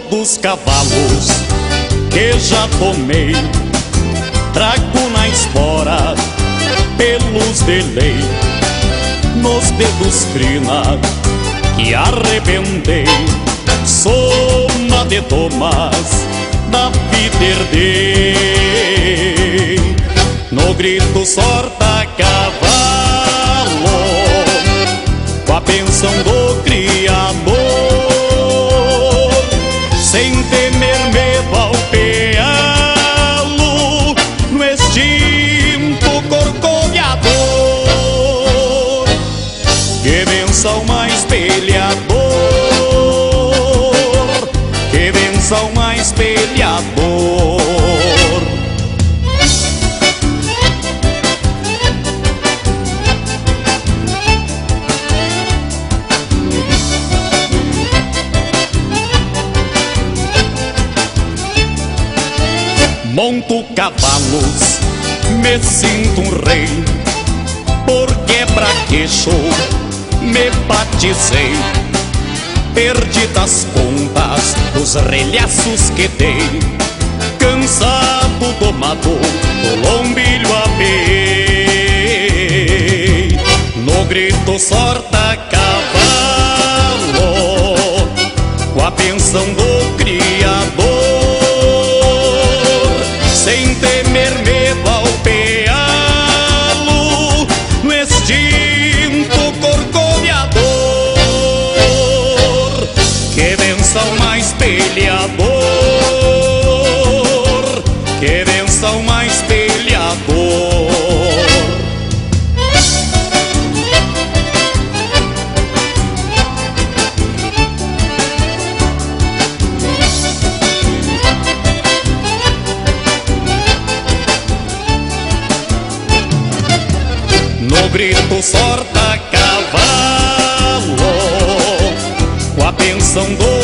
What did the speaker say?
dos cavalos que já tomei, trago na espora pelos de lei, nos dedos crina que arrebentei. Soma de tomas da vida herdei, no grito sorta cavalo, com a bênção do Criador, sem temer medo ao pealo, no extinto corcoviador. Que benção mais espelhador, que benção mais espelhador. Monto cavalos, me sinto um rei, por quebra-queixo me batizei. Perdi das contas dos relhaços que dei, cansado, domado, do lombilho apei. No grito sorta cavalo, com a bênção do Criador, sem temer medo ao pealo, no extinto corcoviador. Que benção mais espelhador, que benção mais espelhador. No grito sorta cavalo, com a bênção do